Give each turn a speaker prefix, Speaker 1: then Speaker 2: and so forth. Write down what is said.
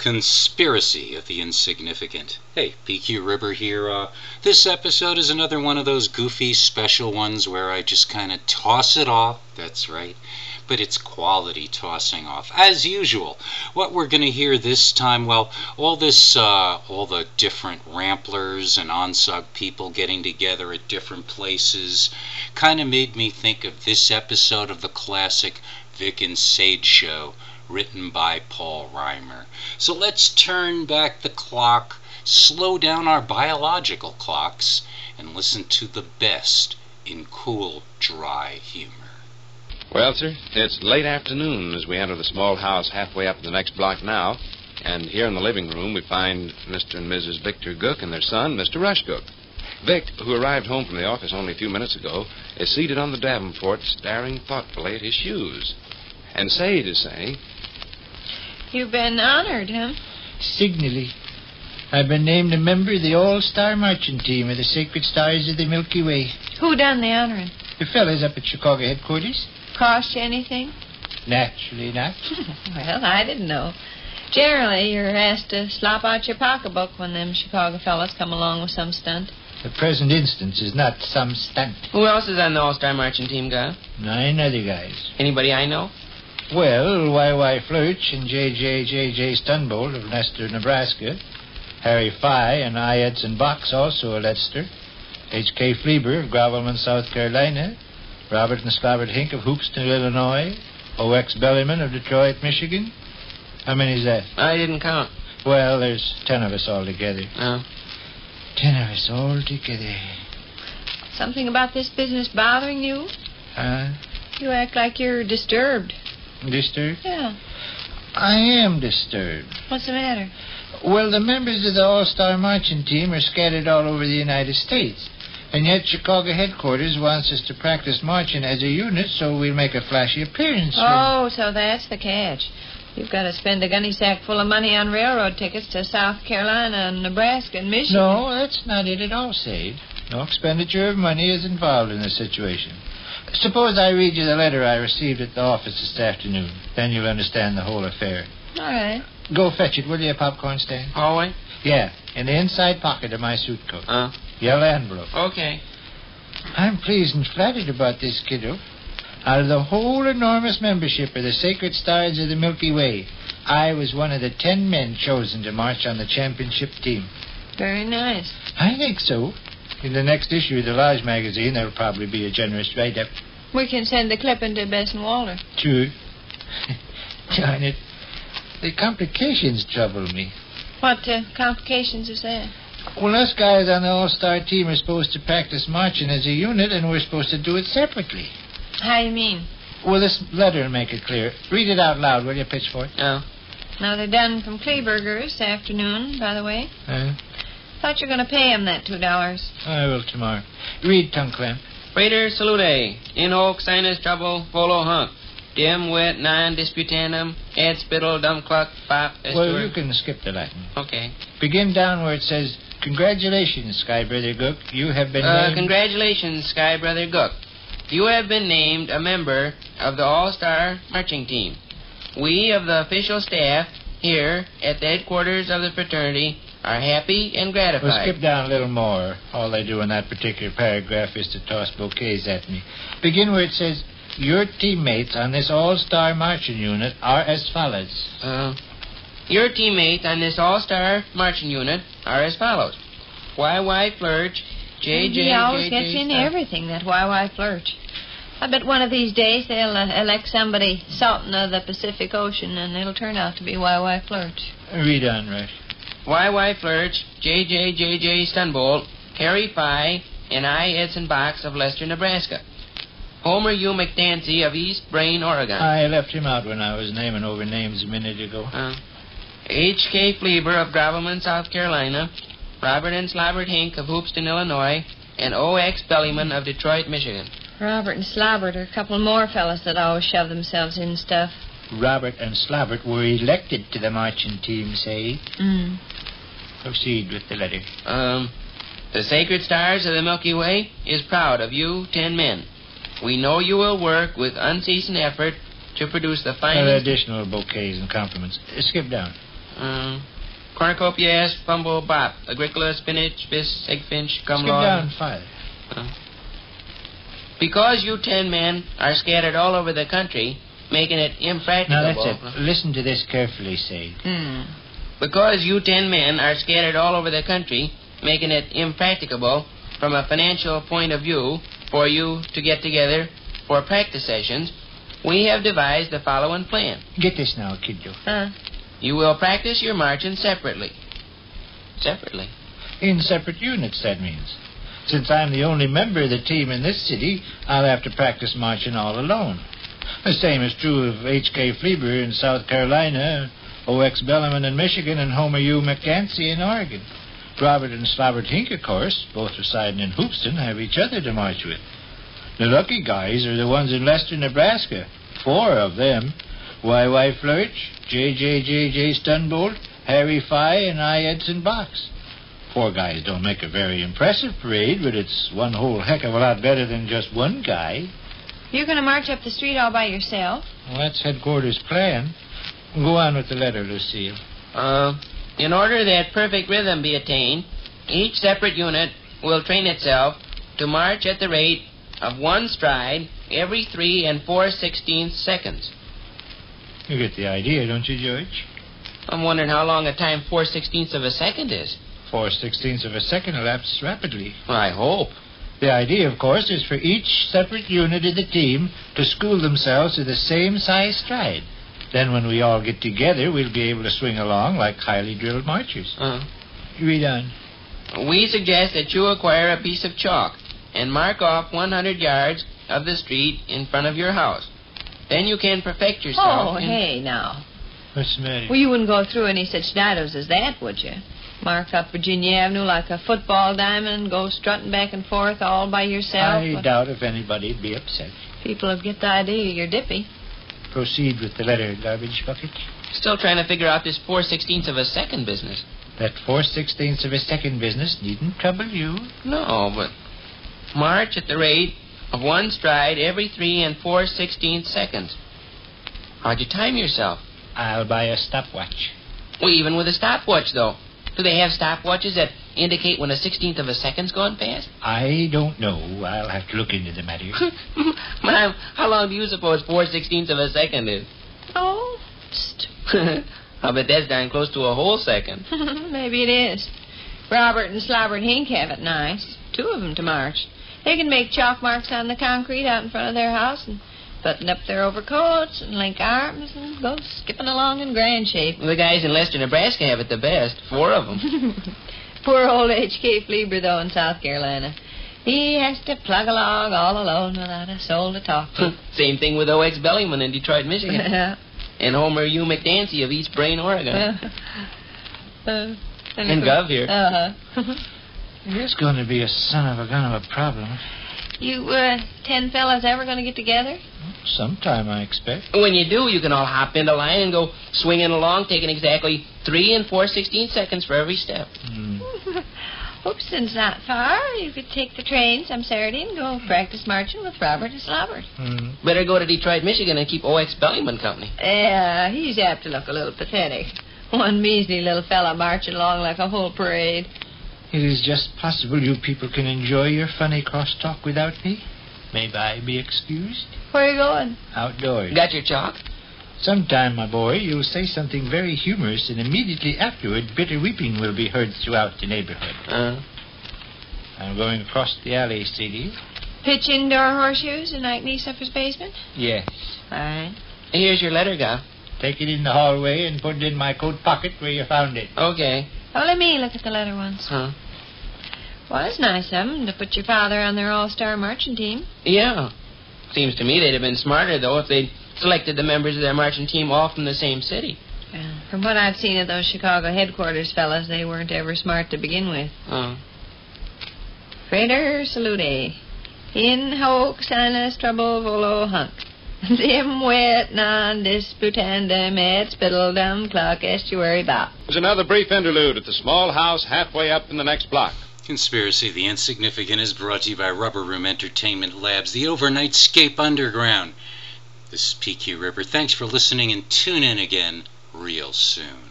Speaker 1: Conspiracy of the Insignificant. Hey, PQ Ribber here. This episode is another one of those goofy special ones where I just kind of toss it off. That's right. But it's quality tossing off. As usual, what we're going to hear this time, well, all the different ramblers and ONSUG people getting together at different places kind of made me think of this episode of the classic Vic and Sage Show, written by Paul Reimer. So let's turn back the clock, slow down our biological clocks, and listen to the best in cool, dry humor.
Speaker 2: Well, sir, it's late afternoon as we enter the small house halfway up the next block now. And here in the living room we find Mr. and Mrs. Victor Gook and their son, Mr. Rush Gook. Vic, who arrived home from the office only a few minutes ago, is seated on the davenport staring thoughtfully at his shoes. And Sade is saying,
Speaker 3: "You've been honored, huh?"
Speaker 4: "Signally. I've been named a member of the All-Star Marching Team of the Sacred Stars of the Milky Way."
Speaker 3: "Who done the honoring?"
Speaker 4: "The fellas up at Chicago headquarters."
Speaker 3: "Cost you anything?"
Speaker 4: "Naturally not."
Speaker 3: Well, I didn't know. Generally, you're asked to slop out your pocketbook when them Chicago fellas come along with some stunt.
Speaker 4: The present instance is not some stunt.
Speaker 5: Who else is on the All-Star Marching Team, Guy?
Speaker 4: 9 other guys.
Speaker 5: Anybody I know?
Speaker 4: Well, Y.Y. Flirch and J.J. Stunbolt of Leicester, Nebraska. Harry Fye and I. Edson Box, also of Leicester. H.K. Fleber of Gravelman, South Carolina. Robert and Slavert Hink of Hoopston, Illinois. O.X. Bellyman of Detroit, Michigan. How many is that?
Speaker 5: I didn't count.
Speaker 4: Well, there's 10 of us all together.
Speaker 5: Oh.
Speaker 4: 10 of us all together.
Speaker 3: Something about this business bothering you? You act like you're disturbed.
Speaker 4: Disturbed?
Speaker 3: Yeah.
Speaker 4: I am disturbed.
Speaker 3: What's the matter?
Speaker 4: Well, the members of the All-Star Marching Team are scattered all over the United States. And yet Chicago headquarters wants us to practice marching as a unit so we'll make a flashy appearance.
Speaker 3: Oh, so that's the catch. You've got to spend a gunny sack full of money on railroad tickets to South Carolina and Nebraska and Michigan.
Speaker 4: No, that's not it at all, Sade. No expenditure of money is involved in the situation. Suppose I read you the letter I received at the office this afternoon. Then you'll understand the whole affair.
Speaker 3: All right.
Speaker 4: Go fetch it, will you, a popcorn stand?
Speaker 5: Hallway?
Speaker 4: Yeah, in the inside pocket of my suit coat. Yellow envelope.
Speaker 5: Okay.
Speaker 4: I'm pleased and flattered about this, kiddo. Out of the whole enormous membership of the Sacred Stars of the Milky Way, I was one of the 10 men chosen to march on the championship team.
Speaker 3: Very nice.
Speaker 4: I think so. In the next issue of the Lodge magazine, there'll probably be a generous write-up.
Speaker 3: We can send the clipping to Bess and Walter.
Speaker 4: Sure. Darn it. The complications trouble me.
Speaker 3: What complications is that?
Speaker 4: Well, us guys on the All-Star team are supposed to practice marching as a unit, and we're supposed to do it separately.
Speaker 3: How you mean?
Speaker 4: Well, this letter will make it clear. Read it out loud, will you, Pitchfork?
Speaker 5: Oh.
Speaker 3: Now, they're done from Kleberger this afternoon, by the way. Thought you were going to pay him that $2.
Speaker 4: I will tomorrow. Read, Tongue Clamp.
Speaker 5: Praetor salute. In hoc sinus trouble, volo hunc. Dim wet non disputandum, ad spittle dum cluck, pop,
Speaker 4: Well, you can skip the Latin.
Speaker 5: Okay.
Speaker 4: Begin down where it says, "Congratulations, Sky Brother Gook. You have been named..."
Speaker 5: Congratulations, Sky Brother Gook. You have been named a member of the All-Star Marching Team. We of the official staff here at the headquarters of the fraternity are happy and gratified.
Speaker 4: Well, skip down a little more. All they do in that particular paragraph is to toss bouquets at me. Begin where it says, "Your teammates on this All-Star Marching Unit are as follows."
Speaker 5: Your teammates on this All-Star Marching Unit are as follows. Y.Y. Flirch, J.J.
Speaker 3: He always gets in everything, that Y.Y. Flirch. I bet one of these days they'll elect somebody Sultan of the Pacific Ocean, and it'll turn out to be Y.Y. Flirch.
Speaker 4: Read on, Rush.
Speaker 5: Y.Y. Flirch, J.J. Stunbolt, Harry Fye, and I. Edson Box of Leicester, Nebraska. Homer U. McDancy of East Brain, Oregon.
Speaker 4: I left him out when I was naming over names a minute ago.
Speaker 5: H.K. Fleber of Gravelman, South Carolina. Robert and Slavert Hink of Hoopston, Illinois. And O.X. Bellyman of Detroit, Michigan.
Speaker 3: Robert and Slavert are a couple more fellas that always shove themselves in stuff.
Speaker 4: Robert and Slavert were elected to the marching team, say. Proceed with the letter.
Speaker 5: The Sacred Stars of the Milky Way is proud of you 10 men. We know you will work with unceasing effort to produce the finest...
Speaker 4: additional bouquets and compliments. Skip down.
Speaker 5: Cornucopias, fumble, bop. Agricola, spinach, bis, eggfinch,
Speaker 4: Skip
Speaker 5: cumlaw.
Speaker 4: down 5.
Speaker 5: Because you 10 men are scattered all over the country, making it impracticable.
Speaker 4: Now, that's it. Listen to this carefully, Sade.
Speaker 5: Because you 10 men are scattered all over the country, making it impracticable from a financial point of view for you to get together for practice sessions, we have devised the following plan.
Speaker 4: Get this now, kiddo.
Speaker 5: You will practice your marching separately. Separately.
Speaker 4: In separate units, that means. Since I'm the only member of the team in this city, I'll have to practice marching all alone. The same is true of H.K. Fleber in South Carolina, O.X. Bellarmine in Michigan, and Homer U. McDancy in Oregon. Robert and Slobbert Hink, of course, both residing in Hoopston, have each other to march with. The lucky guys are the ones in Lester, Nebraska. 4 of them. Y.Y. Flurch, J.J. Stunbolt, Harry Fye, and I. Edson Box. 4 guys don't make a very impressive parade, but it's one whole heck of a lot better than just one guy.
Speaker 3: You're going to march up the street all by yourself?
Speaker 4: Well, that's headquarters' plan. Go on with the letter, Lucille.
Speaker 5: In order that perfect rhythm be attained, each separate unit will train itself to march at the rate of 1 stride every 3 4/16 seconds.
Speaker 4: You get the idea, don't you, George?
Speaker 5: I'm wondering how long a time 4/16 of a second is.
Speaker 4: 4/16 of a second elapses rapidly.
Speaker 5: I hope.
Speaker 4: The idea, of course, is for each separate unit of the team to school themselves to the same size stride. Then when we all get together, we'll be able to swing along like highly drilled marchers. Read on.
Speaker 5: We suggest that you acquire a piece of chalk and mark off 100 yards of the street in front of your house. Then you can perfect yourself.
Speaker 3: Oh, hey, now.
Speaker 4: What's the matter?
Speaker 3: Well, you wouldn't go through any such didos as that, would you? Mark up Virginia Avenue like a football diamond and go strutting back and forth all by yourself?
Speaker 4: I doubt if anybody'd be upset.
Speaker 3: People would get the idea you're dippy.
Speaker 4: Proceed with the letter, Garbage Bucket.
Speaker 5: Still trying to figure out this 4/16 of a second business.
Speaker 4: That 4/16 of a second business needn't trouble you.
Speaker 5: No, but march at the rate of 1 stride every 3 4/16 seconds. How'd you time yourself?
Speaker 4: I'll buy a stopwatch.
Speaker 5: Well, even with a stopwatch, though. Do they have stopwatches that indicate when a 16th of a second's gone past?
Speaker 4: I don't know. I'll have to look into the matter.
Speaker 5: Ma'am, how long do you suppose 4/16 of a second is?
Speaker 3: Oh,
Speaker 5: I bet that's darn close to a whole second.
Speaker 3: maybe it is. Robert and Slobbert Hink have it nice. 2 of them to march. They can make chalk marks on the concrete out in front of their house and button up their overcoats and link arms and go skipping along in grand shape.
Speaker 5: The guys in Lester, Nebraska have it the best. 4 of them.
Speaker 3: Poor old H.K. Fleber, though, in South Carolina. He has to plug along all alone without a soul to talk to.
Speaker 5: Same thing with O.X. Bellarmine in Detroit, Michigan. And Homer U. McDancy of East Brain, Oregon. And Gov here.
Speaker 4: There's going to be a son of a gun of a problem.
Speaker 3: You 10 fellas ever going to get together?
Speaker 4: Sometime, I expect.
Speaker 5: When you do, you can all hop into line and go swinging along, taking exactly 3 4/16 seconds for every step.
Speaker 3: Hoopston's not far. You could take the train some Saturday and go practice marching with Robert and Slobbert.
Speaker 5: Better go to Detroit, Michigan and keep O.X. Bellarmine company.
Speaker 3: Yeah, he's apt to look a little pathetic. One measly little fella marching along like a whole parade.
Speaker 4: It is just possible you people can enjoy your funny crosstalk without me. May I be excused?
Speaker 3: Where are you going?
Speaker 4: Outdoors.
Speaker 5: Got your chalk?
Speaker 4: Sometime, my boy, you'll say something very humorous, and immediately afterward, bitter weeping will be heard throughout the neighborhood. I'm going across the alley, Sadie.
Speaker 3: Pitch indoor horseshoes in Ike Niesuffer's basement?
Speaker 4: Yes.
Speaker 3: All right.
Speaker 5: Here's your letter, Gov.
Speaker 4: Take it in the hallway and put it in my coat pocket where you found it.
Speaker 5: Okay.
Speaker 3: Oh, let me look at the letter once. Well, it's nice of them to put your father on their all-star marching team.
Speaker 5: Yeah. Seems to me they'd have been smarter, though, if they'd selected the members of their marching team all from the same city.
Speaker 3: Yeah. From what I've seen of those Chicago headquarters fellas, they weren't ever smart to begin with. Frater salute. In hoc sinus trouble volo hunc. Dim wet non disputandum et spittledum clock estuary bop.
Speaker 2: There's another brief interlude at the small house halfway up in the next block.
Speaker 1: Conspiracy the Insignificant is brought to you by Rubber Room Entertainment Labs, the Overnight Scape Underground. This is PQ Ripper. Thanks for listening, and tune in again real soon.